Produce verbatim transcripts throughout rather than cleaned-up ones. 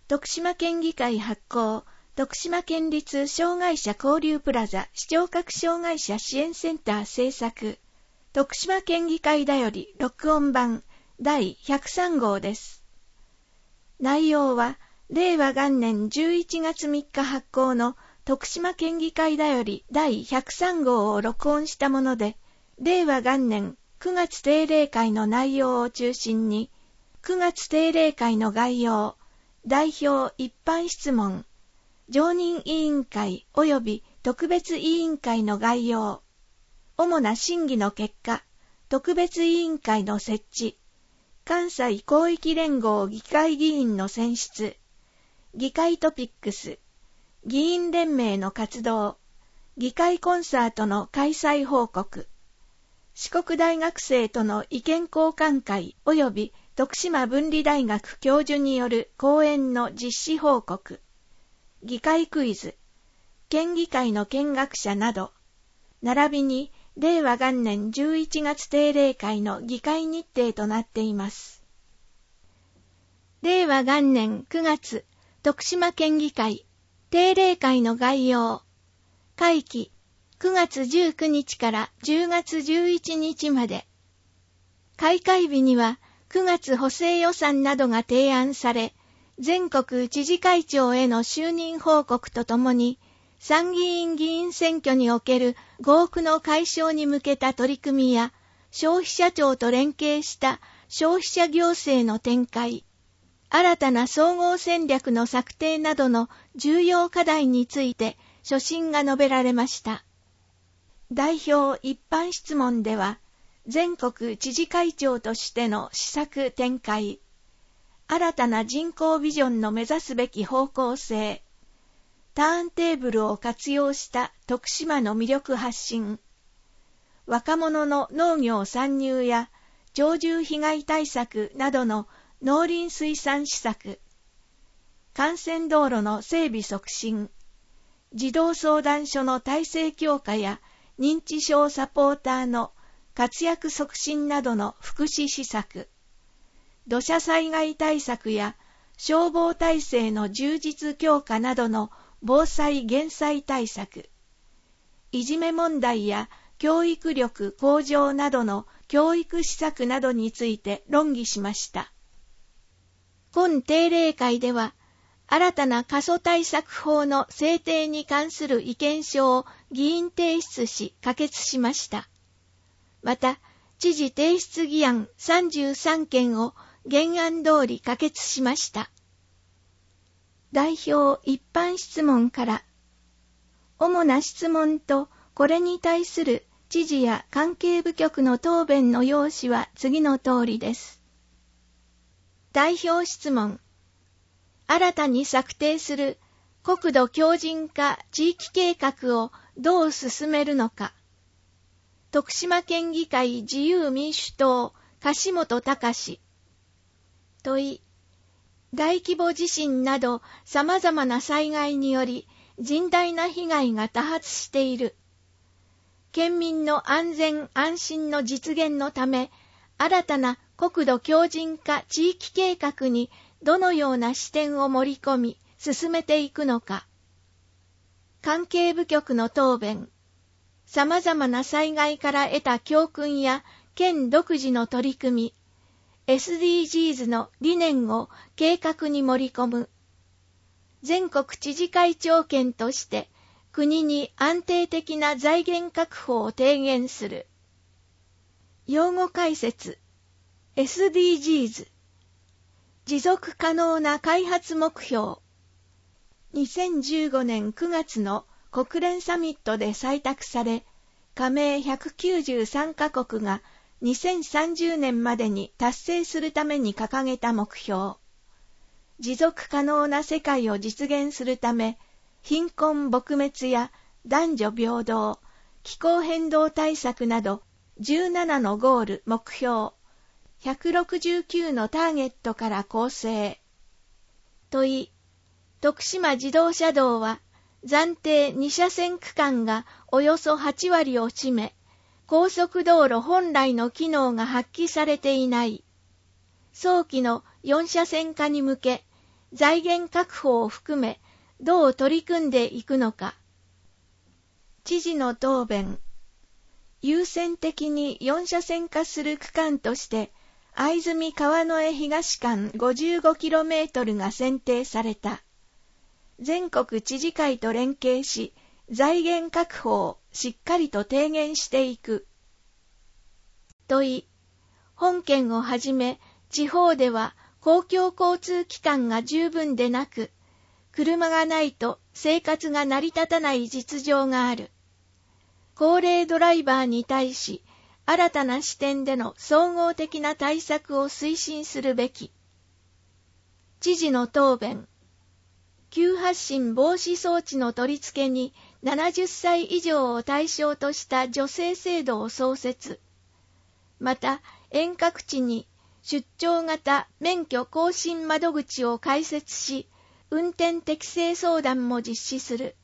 徳島県議会発行、徳島県立障害者交流プラザ視聴覚障害者支援センター制作、徳島県議会だより録音版だいひゃくさん号です。内容は、れいわ元年じゅういちがつみっか発行の徳島県議会だよりだいひゃくさん号を録音したもので、れいわ元年くがつ定例会の内容を中心に、くがつ定例会の概要、代表一般質問、常任委員会及び特別委員会の概要、主な審議の結果、特別委員会の設置、関西広域連合議会議員の選出、議会トピックス、議員連盟の活動、議会コンサートの開催報告、四国大学生との意見交換会及び徳島文理大学教授による講演の実施報告、議会クイズ、県議会の見学者など、並びにれいわ元年じゅういちがつ定例会の議会日程となっています。れいわ元年くがつ、徳島県議会、定例会の概要、会期、くがつじゅうくにちからじゅうがつじゅういちにちまで。開会日にはくがつ補正予算などが提案され、全国知事会長への就任報告とともに、参議院議員選挙における合区の解消に向けた取り組みや、消費者庁と連携した消費者行政の展開、新たな総合戦略の策定などの重要課題について所信が述べられました。代表一般質問では、全国知事会長としての施策展開、新たな人口ビジョンの目指すべき方向性、ターンテーブルを活用した徳島の魅力発信、若者の農業参入や鳥獣被害対策などの農林水産施策、幹線道路の整備促進、児童相談所の体制強化や認知症サポーターの活躍促進などの福祉施策、土砂災害対策や消防体制の充実強化などの防災減災対策、いじめ問題や教育力向上などの教育施策などについて論議しました。今定例会では、新たな過疎対策法の制定に関する意見書を議員提出し可決しました。また、知事提出議案さんじゅうさんけんを原案通り可決しました。代表一般質問から、主な質問とこれに対する知事や関係部局の答弁の要旨は次の通りです。代表質問。新たに策定する国土強靭化地域計画をどう進めるのか。徳島県議会自由民主党樫本隆。問い。大規模地震など様々な災害により甚大な被害が多発している。県民の安全安心の実現のため、新たな国土強靭化地域計画にどのような視点を盛り込み進めていくのか。関係部局の答弁。様々な災害から得た教訓や県独自の取り組み、エスディージーズ の理念を計画に盛り込む。全国知事会長権として国に安定的な財源確保を提言する。用語解説。エスディージーズ。持続可能な開発目標。にせんじゅうごねんくがつの国連サミットで採択され、加盟ひゃくきゅうじゅうさんカ国がにせんさんじゅうねんまでに達成するために掲げた目標。持続可能な世界を実現するため、貧困撲滅や男女平等、気候変動対策などじゅうななのゴール・目標、ひゃくろくじゅうきゅうのターゲットから構成。問い。徳島自動車道は暫定に車線区間がおよそはちわりを占め、高速道路本来の機能が発揮されていない。早期のよん車線化に向け、 財源確保を含めどう取り組んでいくのか。知事の答弁。優先的によん車線化する区間として、藍住川之江東間 ごじゅうごキロメートル が選定された。全国知事会と連携し、財源確保をしっかりと提言していく。問い。本県をはじめ、地方では公共交通機関が十分でなく、車がないと生活が成り立たない実情がある。高齢ドライバーに対し、新たな視点での総合的な対策を推進するべき。知事の答弁。急発進防止装置の取り付けにななじゅっさい以上を対象とした助成制度を創設。また、遠隔地に出張型免許更新窓口を開設し、運転適正相談も実施する。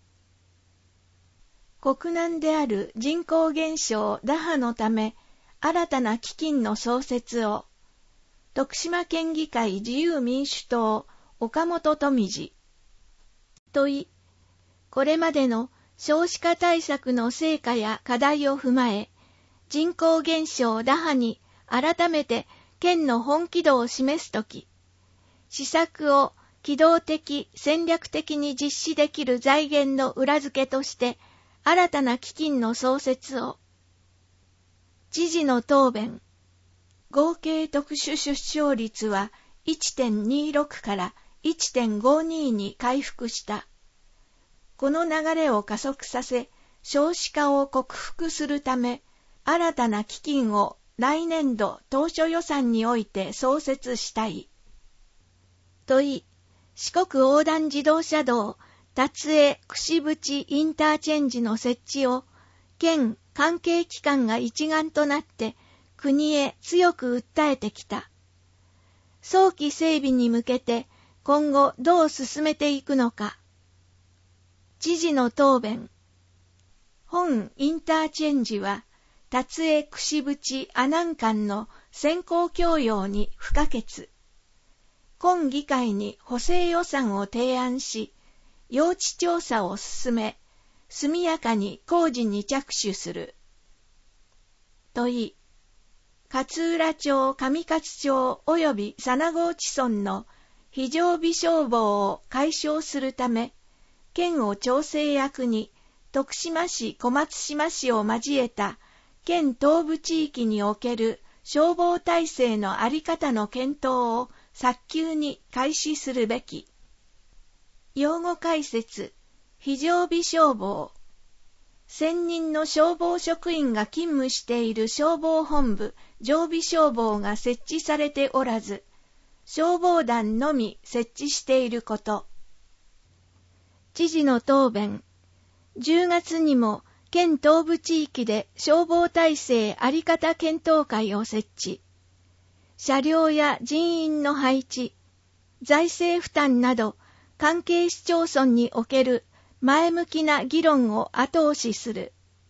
国難である人口減少打破のため、新たな基金の創設を。徳島県議会自由民主党、岡本富次。問い。これまでの少子化対策の成果や課題を踏まえ、人口減少打破に改めて県の本気度を示すとき、施策を機動的、戦略的に実施できる財源の裏付けとして、新たな基金の創設を。知事の答弁。合計特殊出生率は いってんにろく から いってんごに に回復した。この流れを加速させ、少子化を克服するため、新たな基金を来年度当初予算において創設したい。問い。四国横断自動車道、達江串渕インターチェンジの設置を、県関係機関が一丸となって国へ強く訴えてきた。早期整備に向けて今後どう進めていくのか。知事の答弁。本インターチェンジは、達江串渕阿南間の先行供用に不可欠。今議会に補正予算を提案し、用地調査を進め、速やかに工事に着手する。問い。勝浦町、上勝町及び佐那河内村の非常備消防を解消するため、県を調整役に徳島市、小松島市を交えた県東部地域における消防体制の在り方の検討を早急に開始するべき。用語解説。非常備消防。専任の消防職員が勤務している消防本部、常備消防が設置されておらず、消防団のみ設置していること。知事の答弁。じゅうがつにも県東部地域で消防体制あり方検討会を設置。車両や人員の配置、財政負担など関係市町村における前向きな議論を後押しする。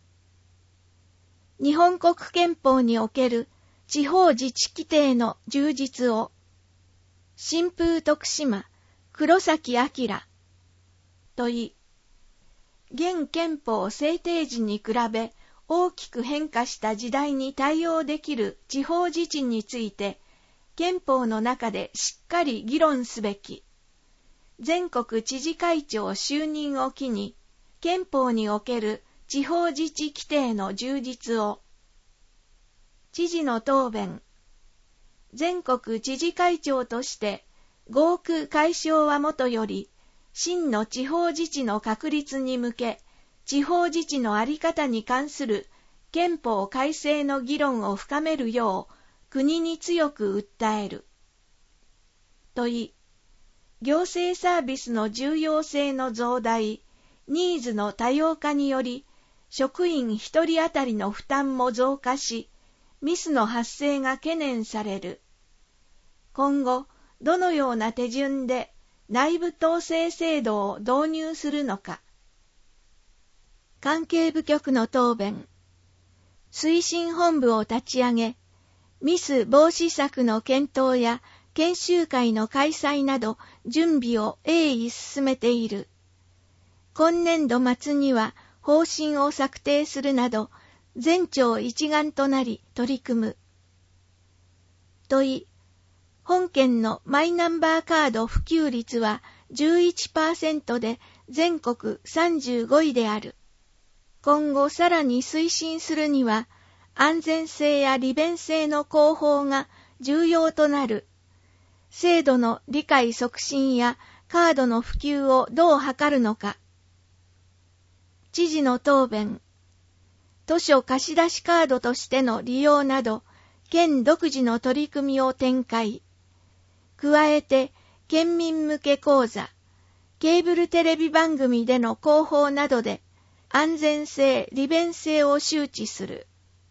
日本国憲法における地方自治規定の充実を。新風徳島、黒崎明。問い。現憲法制定時に比べ大きく変化した時代に対応できる地方自治について、憲法の中でしっかり議論すべき。全国知事会長就任を機に、憲法における地方自治規定の充実を。知事の答弁。全国知事会長として、合区解消はもとより、真の地方自治の確立に向け、地方自治の在り方に関する憲法改正の議論を深めるよう、国に強く訴える。問い。行政サービスの重要性の増大、ニーズの多様化により、職員一人当たりの負担も増加し、ミスの発生が懸念される。今後、どのような手順で内部統制制度を導入するのか。関係部局の答弁。推進本部を立ち上げ、ミス防止策の検討や研修会の開催など準備を鋭意進めている。今年度末には方針を策定するなど全庁一丸となり取り組む。問い、本県のマイナンバーカード普及率は じゅういちパーセント で全国さんじゅうごいである。今後さらに推進するには安全性や利便性の広報が重要となる。制度の理解促進やカードの普及をどう図るのか。知事の答弁。図書貸出カードとしての利用など、県独自の取り組みを展開。加えて、県民向け講座、ケーブルテレビ番組での広報などで、安全性、利便性を周知する。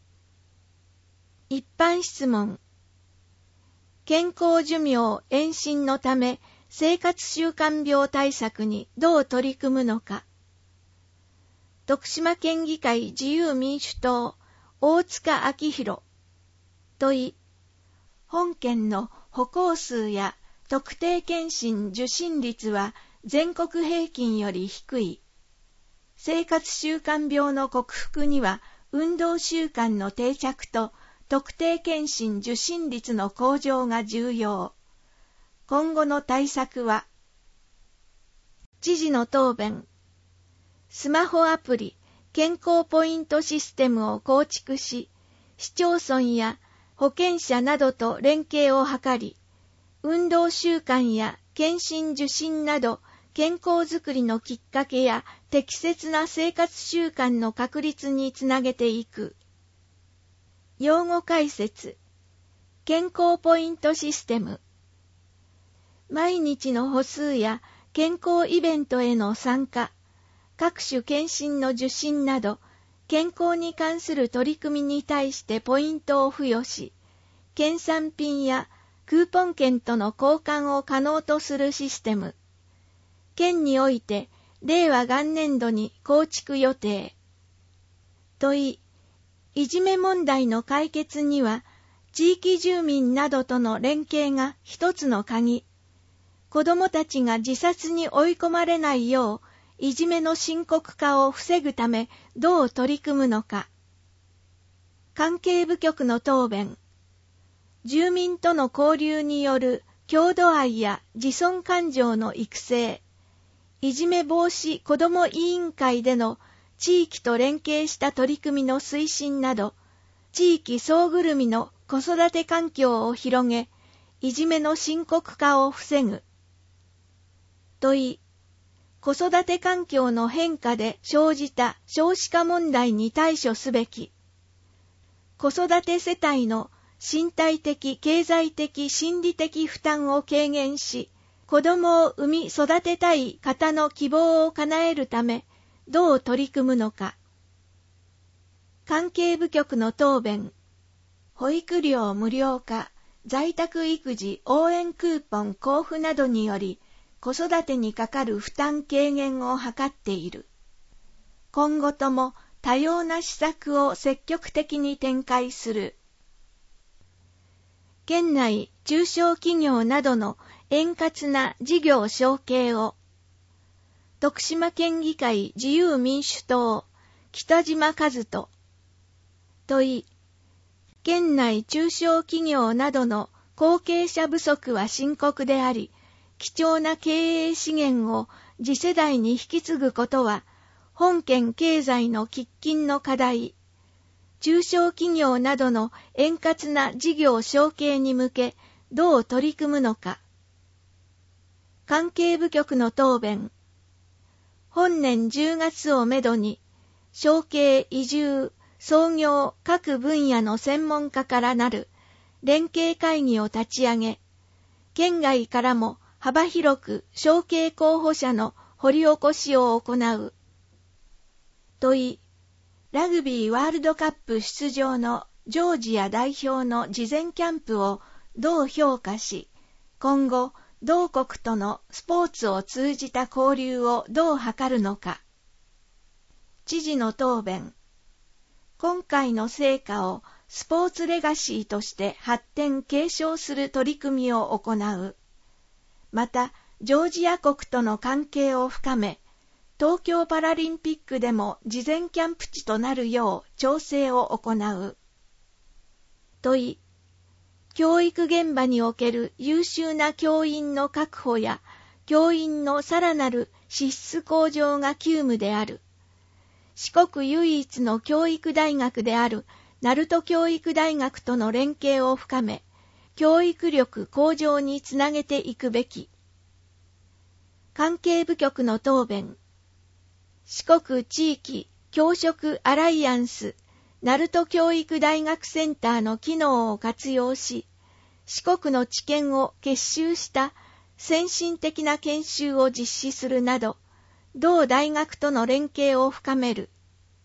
一般質問。健康寿命延伸のため、生活習慣病対策にどう取り組むのか。徳島県議会自由民主党、大塚明宏。問い、本県の歩行数や特定健診受診率は全国平均より低い。生活習慣病の克服には運動習慣の定着と特定健診受診率の向上が重要。今後の対策は、知事の答弁。スマホアプリ、健康ポイントシステムを構築し、市町村や保健者などと連携を図り、運動習慣や健診受診など健康づくりのきっかけや適切な生活習慣の確立につなげていく。用語解説。健康ポイントシステム。毎日の歩数や健康イベントへの参加、各種健診の受診など、健康に関する取り組みに対してポイントを付与し、県産品やクーポン券との交換を可能とするシステム。県において、令和元年度に構築予定。問い、いじめ問題の解決には、地域住民などとの連携が一つの鍵。子どもたちが自殺に追い込まれないよう、いじめの深刻化を防ぐためどう取り組むのか。関係部局の答弁。住民との交流による郷土愛や自尊感情の育成、いじめ防止子ども委員会での地域と連携した取り組みの推進など、地域総ぐるみの子育て環境を広げ、いじめの深刻化を防ぐ。問い、子育て環境の変化で生じた少子化問題に対処すべき。子育て世帯の身体的、経済的、心理的負担を軽減し、子供を産み育てたい方の希望を叶えるため、どう取り組むのか。関係部局の答弁。保育料無料化、在宅育児応援クーポン交付などにより、子育てにかかる負担軽減を図っている。今後とも多様な施策を積極的に展開する。県内中小企業などの円滑な事業承継を。徳島県議会自由民主党、北島和人。問い、県内中小企業などの後継者不足は深刻であり、貴重な経営資源を次世代に引き継ぐことは、本県経済の喫緊の課題。中小企業などの円滑な事業承継に向け、どう取り組むのか。関係部局の答弁。本年じゅうがつをめどに、承継移住、創業各分野の専門家からなる連携会議を立ち上げ、県外からも幅広く承継候補者の掘り起こしを行う。問い、ラグビーワールドカップ出場のジョージア代表の事前キャンプをどう評価し、今後同国とのスポーツを通じた交流をどう図るのか。知事の答弁。今回の成果をスポーツレガシーとして発展継承する取り組みを行う。また、ジョージア国との関係を深め、東京パラリンピックでも事前キャンプ地となるよう調整を行う。問い、教育現場における優秀な教員の確保や教員のさらなる資質向上が急務である。四国唯一の教育大学である鳴門教育大学との連携を深め、教育力向上につなげていくべき。関係部局の答弁。四国地域教職アライアンス鳴門教育大学センターの機能を活用し、四国の知見を結集した先進的な研修を実施するなど、同大学との連携を深める。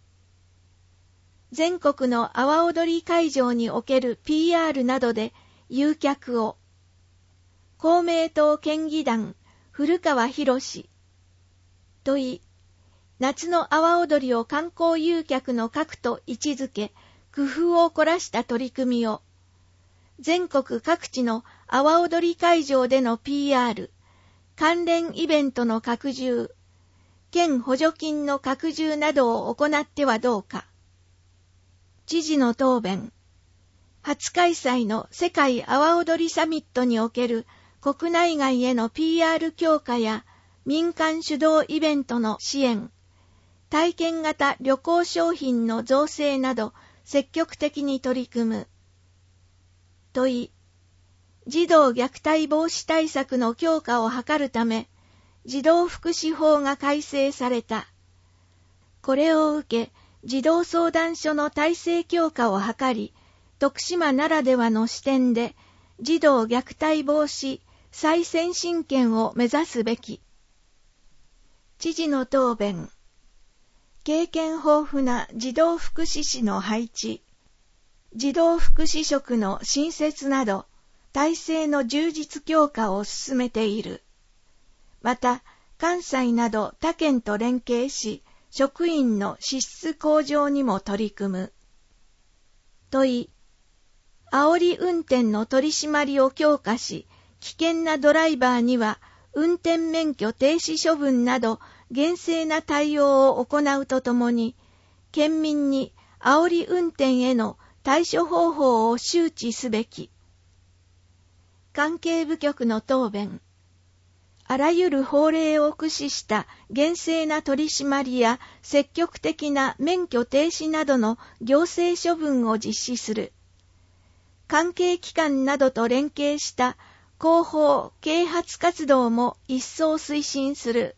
全国の阿波踊り会場における ピーアール などで誘客を。公明党県議団古川博問い、夏の阿波踊りを観光誘客の核と位置づけ、工夫を凝らした取り組みを、全国各地の阿波踊り会場での ピーアール、関連イベントの拡充、県補助金の拡充などを行ってはどうか。知事の答弁。初開催の世界阿波踊りサミットにおける国内外への ピーアール 強化や民間主導イベントの支援、体験型旅行商品の造成など積極的に取り組む。問い、児童虐待防止対策の強化を図るため、児童福祉法が改正された。これを受け、児童相談所の体制強化を図り、徳島ならではの視点で、児童虐待防止最先進権を目指すべき。知事の答弁。経験豊富な児童福祉士の配置、児童福祉職の新設など、体制の充実強化を進めている。また、関西など他県と連携し、職員の資質向上にも取り組む。問い、煽り運転の取り締まりを強化し、危険なドライバーには運転免許停止処分など厳正な対応を行うとともに、県民に煽り運転への対処方法を周知すべき。関係部局の答弁。あらゆる法令を駆使した厳正な取り締まりや積極的な免許停止などの行政処分を実施する。関係機関などと連携した広報・啓発活動も一層推進する。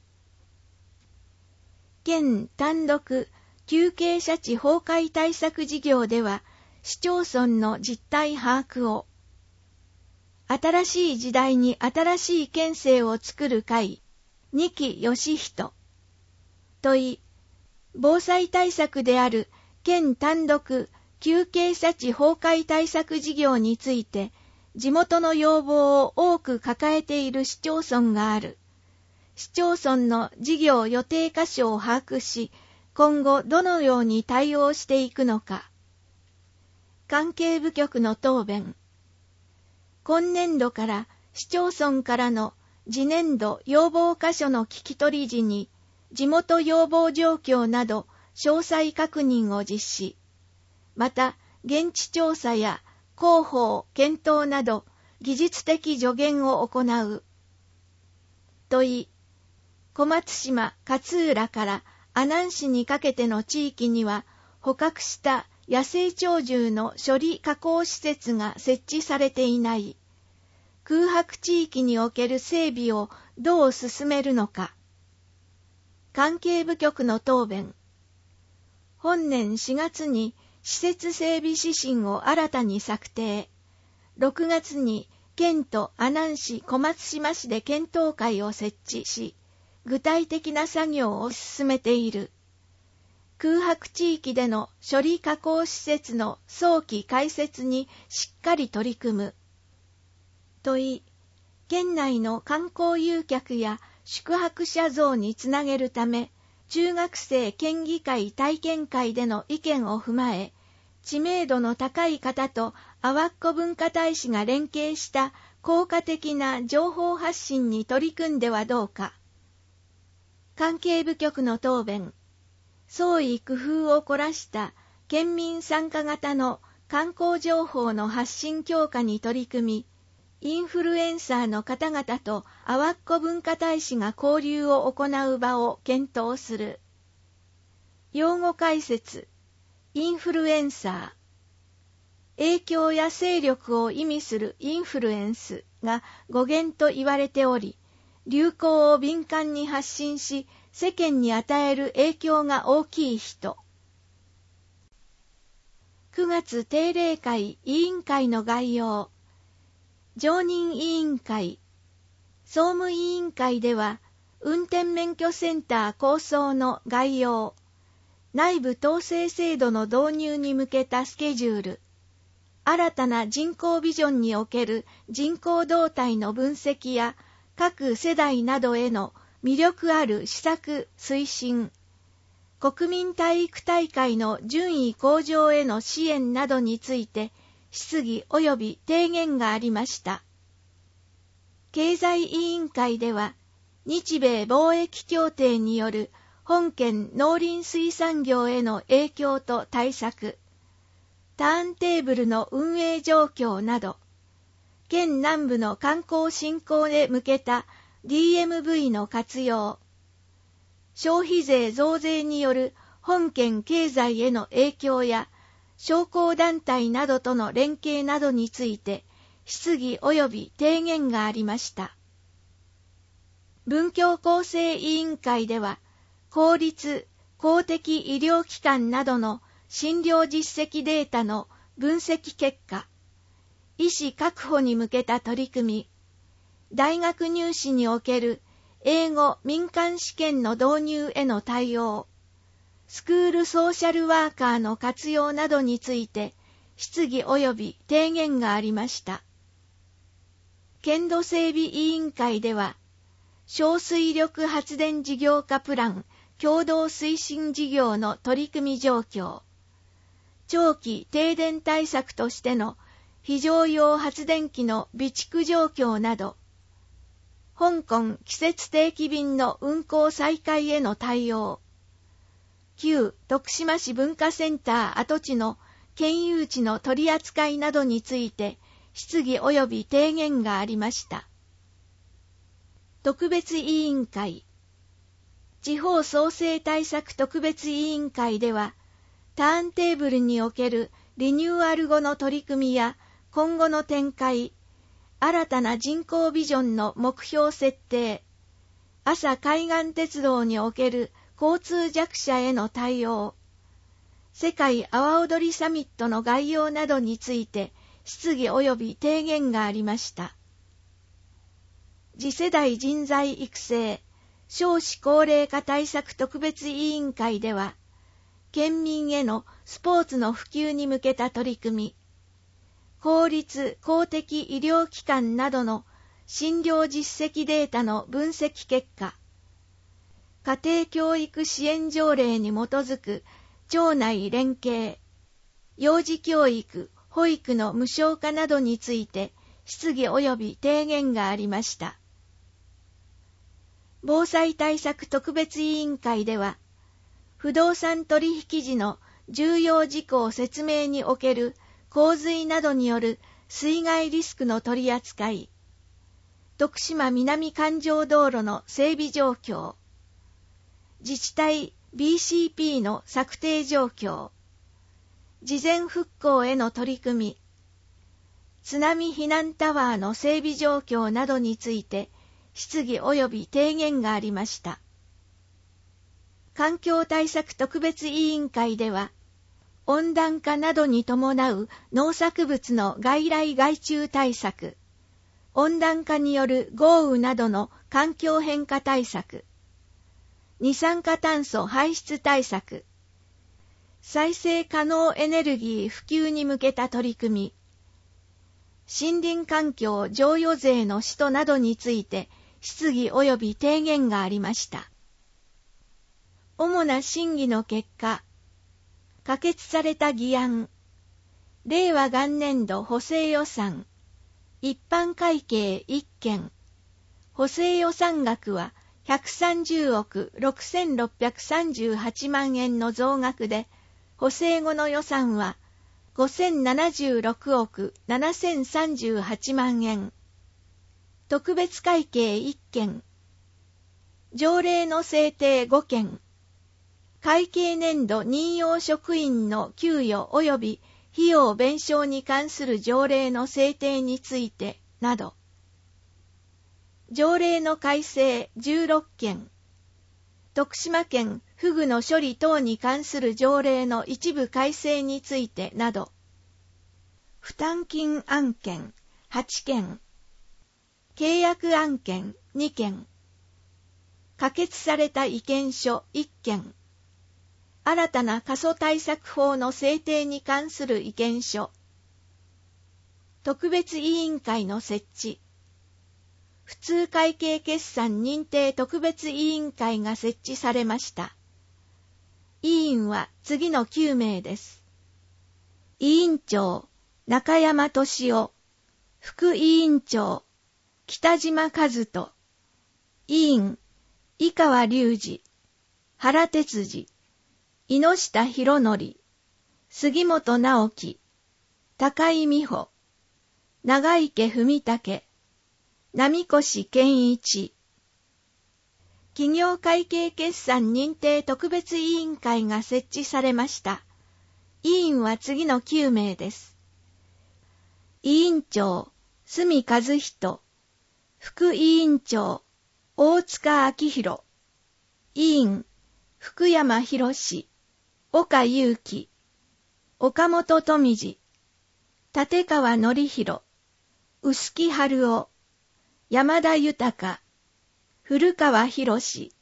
県単独休憩者地崩壊対策事業では、市町村の実態把握を。新しい時代に新しい県政を作る会、二木義人。問い、防災対策である県単独休憩者地崩壊対策事業について、地元の要望を多く抱えている市町村がある。市町村の事業予定箇所を把握し、今後どのように対応していくのか。関係部局の答弁。今年度から市町村からの次年度要望箇所の聞き取り時に、地元要望状況など詳細確認を実施。また、現地調査や広報・検討など技術的助言を行う。問い、小松島、勝浦から阿南市にかけての地域には捕獲した野生鳥獣の処理加工施設が設置されていない。空白地域における整備をどう進めるのか。関係部局の答弁。本年しがつに施設整備指針を新たに策定。ろくがつに県と阿南市、小松島市で検討会を設置し、具体的な作業を進めている。空白地域での処理加工施設の早期開設にしっかり取り組む。問い、県内の観光誘客や宿泊者増につなげるため、中学生県議会体験会での意見を踏まえ、 知名度の高い方と阿波っ子文化大使が連携した効果的な情報発信に取り組んではどうか。関係部局の答弁。創意工夫を凝らした県民参加型の観光情報の発信強化に取り組み、インフルエンサーの方々と阿波っ子文化大使が交流を行う場を検討する。用語解説。インフルエンサー。影響や勢力を意味するインフルエンスが語源と言われており、流行を敏感に発信し、世間に与える影響が大きい人。くがつ定例会委員会の概要。常任委員会。総務委員会では、運転免許センター構想の概要。内部統制制度の導入に向けたスケジュール。新たな人口ビジョンにおける人口動態の分析や各世代などへの魅力ある施策推進、国民体育大会の順位向上への支援などについて質疑及び提言がありました。経済委員会では、日米貿易協定による本県農林水産業への影響と対策、ターンテーブルの運営状況など、県南部の観光振興へ向けた ディーエムブイ の活用、消費税増税による本県経済への影響や商工団体などとの連携などについて質疑及び提言がありました。文教厚生委員会では、公立、公的医療機関などの診療実績データの分析結果、医師確保に向けた取り組み、大学入試における英語民間試験の導入への対応、スクールソーシャルワーカーの活用などについて質疑及び提言がありました。県土整備委員会では、小水力発電事業化プラン共同推進事業の取り組み状況、長期停電対策としての非常用発電機の備蓄状況など、香港季節定期便の運行再開への対応、旧徳島市文化センター跡地の県有地の取り扱いなどについて質疑及び提言がありました。特別委員会。地方創生対策特別委員会では、ターンテーブルにおけるリニューアル後の取り組みや今後の展開、新たな人口ビジョンの目標設定、阿佐海岸鉄道における交通弱者への対応、世界阿波踊りサミットの概要などについて質疑及び提言がありました。次世代人材育成、少子高齢化対策特別委員会では、県民へのスポーツの普及に向けた取り組み、公立公的医療機関などの診療実績データの分析結果、家庭教育支援条例に基づく町内連携、幼児教育、保育の無償化などについて質疑及び提言がありました。防災対策特別委員会では、不動産取引時の重要事項説明における洪水などによる水害リスクの取り扱い、徳島南環状道路の整備状況、自治体 ビーシーピー の策定状況、事前復興への取り組み、津波避難タワーの整備状況などについて質疑及び提言がありました。環境対策特別委員会では、温暖化などに伴う農作物の外来害虫対策、温暖化による豪雨などの環境変化対策、二酸化炭素排出対策、再生可能エネルギー普及に向けた取り組み、森林環境譲与税の使途などについて質疑及び提言がありました。主な審議の結果、可決された議案、 令和元年度補正予算、一般会計いっけん、補正予算額はひゃくさんじゅうおくろくせんろっぴゃくさんじゅうはちまんえんの増額で、補正後の予算はごせんななじゅうろくおくななせんさんじゅうはちまんえん。特別会計いっけん、条例の制定ごけん、会計年度任用職員の給与及び費用弁償に関する条例の制定についてなど、条例の改正じゅうろっけん、徳島県フグの処理等に関する条例の一部改正についてなど、負担金案件はちけん、契約案件にけん、可決された意見書いっけん、新たな過疎対策法の制定に関する意見書、特別委員会の設置、普通会計決算認定特別委員会が設置されました。委員は次のきゅうめいです。委員長、中山俊夫、副委員長、北島和人、委員、井川隆二、原哲司、井下博則、杉本直樹、高井美穂、長池文武、波越健一。企業会計決算認定特別委員会が設置されました。委員は次のきゅうめいです。委員長、角和人、副委員長、大塚明宏、委員、福山博史、岡祐樹、岡本富次、立川則弘、臼木春夫、山田豊、古川博士。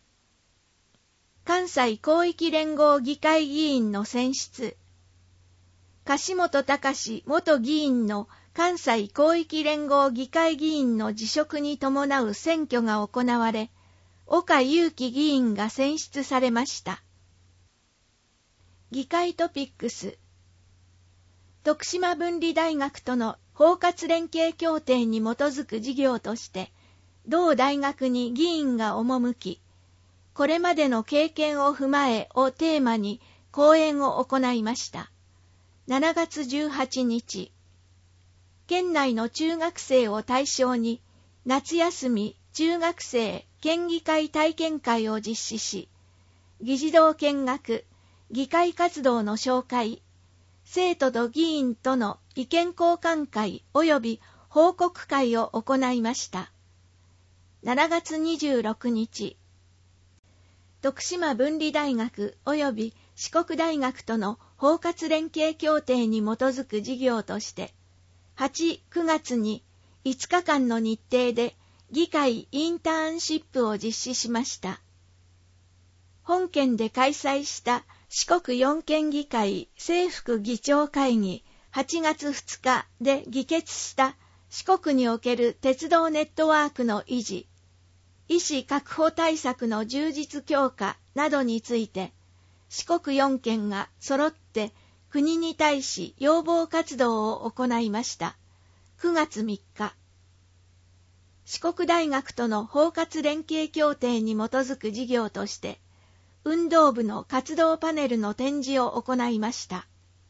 関西広域連合議会議員の選出。樫本隆元議員の関西広域連合議会議員の辞職に伴う選挙が行われ、岡祐樹議員が選出されました。議会トピックス。徳島文理大学との包括連携協定に基づく事業として、同大学に議員が赴き、これまでの経験を踏まえをテーマに講演を行いました。しちがつじゅうはちにち、県内の中学生を対象に夏休み中学生県議会体験会を実施し、議事堂見学、議会活動の紹介、生徒と議員との意見交換会及び報告会を行いました。しちがつにじゅうろくにち、徳島文理大学及び四国大学との包括連携協定に基づく事業として、はち、くがつにいつかかんの日程で議会インターンシップを実施しました。本県で開催した四国四県議会正副議長会議はちがつふつかで議決した四国における鉄道ネットワークの維持、医師確保対策の充実強化などについて、四国四県が揃って国に対し要望活動を行いました。くがつみっか、四国大学との包括連携協定に基づく事業として、運動部の活動パネルの展示を行いました。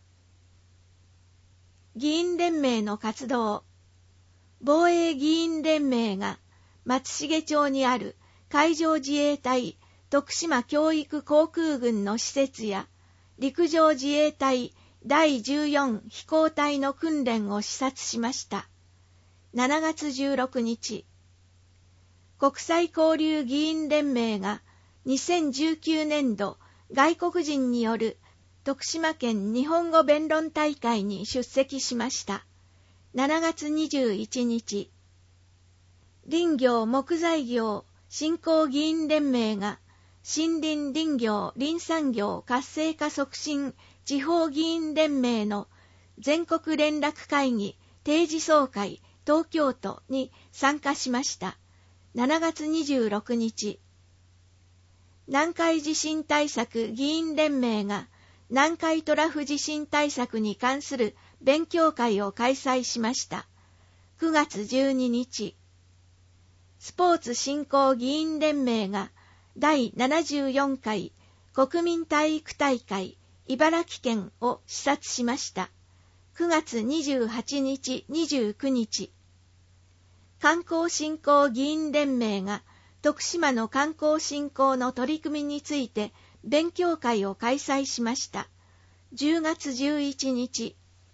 議員連盟の活動。防衛議員連盟が松重町にある海上自衛隊徳島教育航空群の施設や陸上自衛隊だいじゅうよん飛行隊の訓練を視察しました。しちがつじゅうろくにち、国際交流議員連盟がにせんじゅうきゅうねんど外国人による徳島県日本語弁論大会に出席しました。しちがつにじゅういちにち、林業木材業振興議員連盟が森林林業林産業活性化促進地方議員連盟の全国連絡会議定時総会東京都に参加しました。しちがつにじゅうろくにち、南海地震対策議員連盟が南海トラフ地震対策に関する勉強会を開催しました。くがつじゅうににち、スポーツ振興議員連盟がだいななじゅうよんかい国民体育大会茨城県を視察しました。くがつにじゅうはちにち、にじゅうくにち、観光振興議員連盟が徳島の観光振興の取り組みについて勉強会を開催しました。じゅうがつじゅういちにち、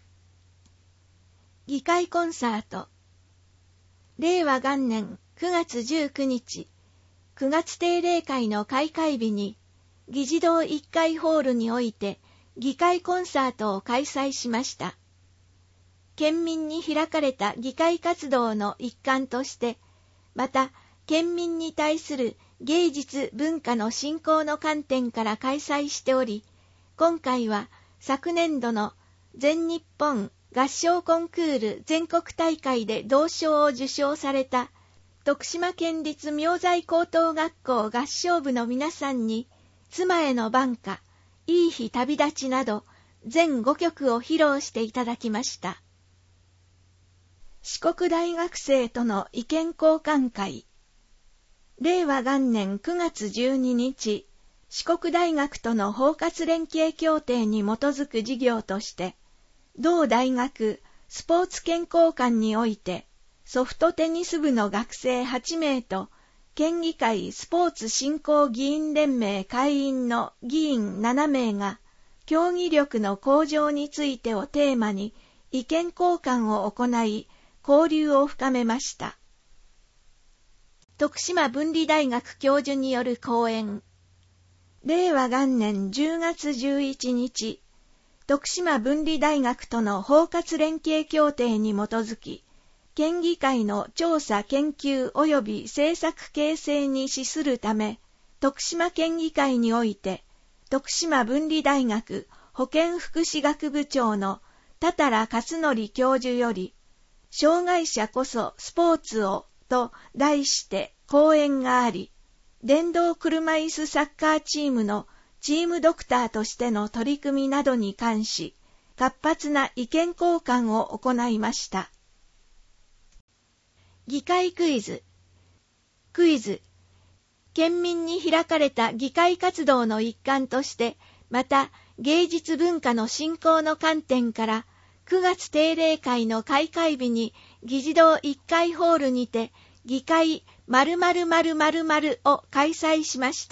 議会コンサート。令和元年くがつじゅうくにち、くがつ定例会の開会日に、議事堂いっかいホールにおいて議会コンサートを開催しました。県民に開かれた議会活動の一環として、また県民に対する芸術文化の振興の観点から開催しており、今回は昨年度の全日本合唱コンクール全国大会で銅賞を受賞された徳島県立明西高等学校合唱部の皆さんに、妻への挽歌、いい日旅立ちなど全ごきょくを披露していただきました。四国大学生との意見交換会。令和元年くがつじゅうににち、四国大学との包括連携協定に基づく事業として、同大学スポーツ健康館において、ソフトテニス部の学生はちめいと、県議会スポーツ振興議員連盟会員の議員ななめいが、競技力の向上についてをテーマに意見交換を行い、交流を深めました。徳島文理大学教授による講演。令和元年じゅうがつじゅういちにち、徳島文理大学との包括連携協定に基づき、県議会の調査研究及び政策形成に資するため、徳島県議会において、徳島文理大学保健福祉学部長の多々良勝則教授より、障害者こそスポーツをと題して講演があり、電動車椅子サッカーチームのチームドクターとしての取り組みなどに関し、活発な意見交換を行いました。議会クイズ。クイズ。県民に開かれた議会活動の一環として、また芸術文化の振興の観点から、くがつ定例会の開会日に議事堂いっかいホールにて議会〇〇〇〇〇を開催しました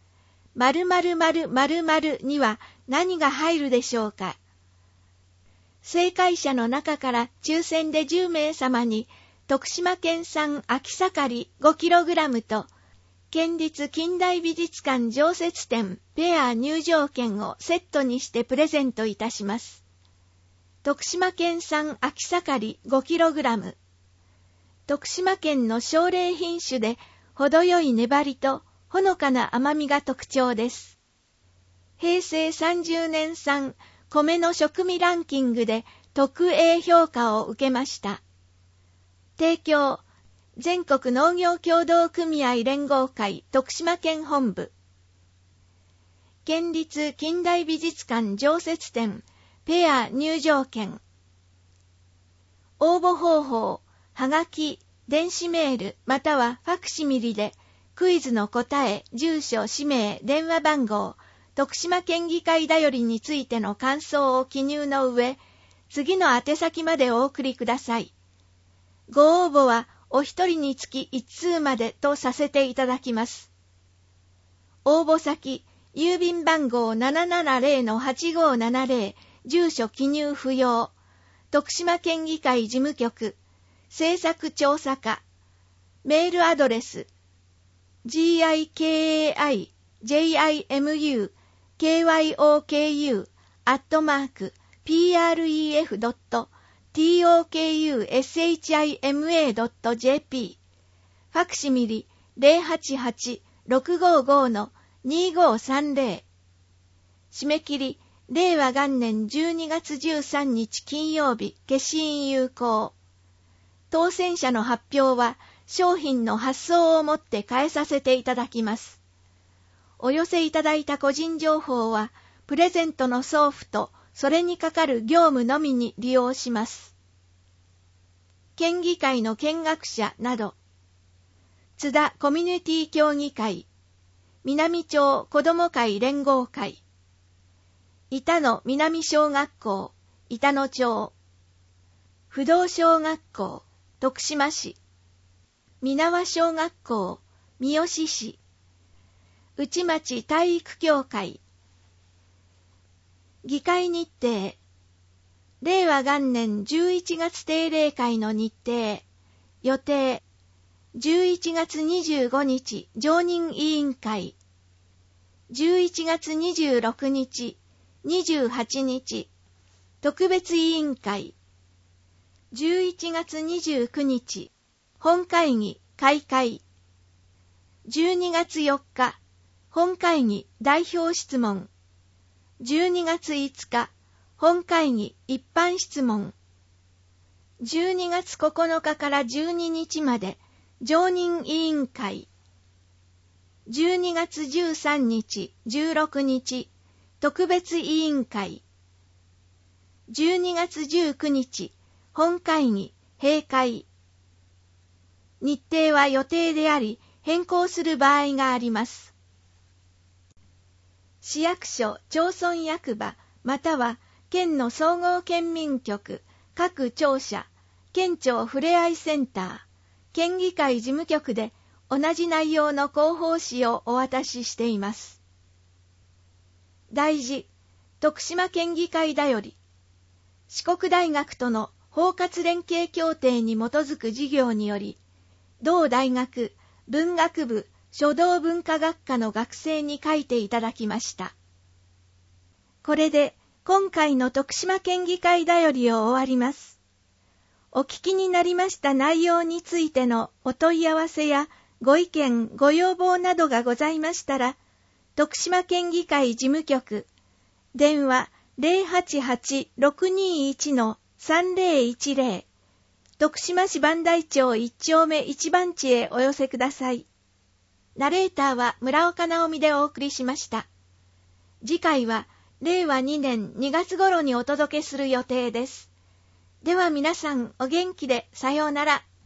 。〇〇〇〇〇には何が入るでしょうか。正解者の中から抽選でじゅうめいさまに徳島県産秋盛り ごキログラム と県立近代美術館常設展ペア入場券をセットにしてプレゼントいたします。徳島県産秋盛り ごキログラム。徳島県の奨励品種で程よい粘りとほのかな甘みが特徴です。へいせいさんじゅうねん産米の食味ランキングで特 A 評価を受けました。提供、全国農業協同組合連合会徳島県本部。県立近代美術館常設展ペア入場券。応募方法、はがき、電子メールまたはファクシミリでクイズの答え、住所、氏名、電話番号、徳島県議会だよりについての感想を記入の上、次の宛先までお送りください。ご応募はお一人につき一通までとさせていただきます。応募先、郵便番号 ななななぜろのはちごななぜろ、住所記入不要。徳島県議会事務局、政策調査課。メールアドレス、ギカイジャイエムユーケーワイオーケーユー アットマーク ピーアールイーエフドットトクシマ ドットジェーピー。ファクシミリ ゼロはちはち ろくごご のにごさんぜろ。締め切り令和元年じゅうにがつじゅうさんにち金曜日、消印有効。当選者の発表は商品の発送をもって返させていただきます。お寄せいただいた個人情報はプレゼントの送付とそれにかかる業務のみに利用します。県議会の見学者など、津田コミュニティ協議会、南町子ども会連合会、板野南小学校、板野町、不動小学校、徳島市、皆和小学校、三好市、内町体育協会、議会日程、令和元年じゅういちがつ定例会の日程、予定、じゅういちがつにじゅうごにち常任委員会、じゅういちがつにじゅうろくにち、にじゅうはちにち、特別委員会、じゅういちがつにじゅうくにち、本会議開会、じゅうにがつよっか、本会議代表質問、じゅうにがついつか、本会議一般質問、じゅうにがつここのかからじゅうににちまで常任委員会、じゅうにがつじゅうさんにち、じゅうろくにち、特別委員会、じゅうにがつじゅうくにち、本会議閉会。日程は予定であり、変更する場合があります。市役所、町村役場、または県の総合県民局、各庁舎、県庁ふれあいセンター、県議会事務局で同じ内容の広報誌をお渡ししています。題字、徳島県議会だより、四国大学との包括連携協定に基づく事業により、同大学文学部書道文化学科の学生に書いていただきました。これで今回の徳島県議会だよりを終わります。お聞きになりました内容についてのお問い合わせやご意見ご要望などがございましたら、徳島県議会事務局電話 ゼロはちはち ろくにいち さんぜろいちぜろ 徳島市磐梯町いち丁目いち番地へお寄せください。ナレーターは村岡直美でお送りしました。次回はれいわにねんにがつ頃にお届けする予定です。では皆さんお元気でさようなら。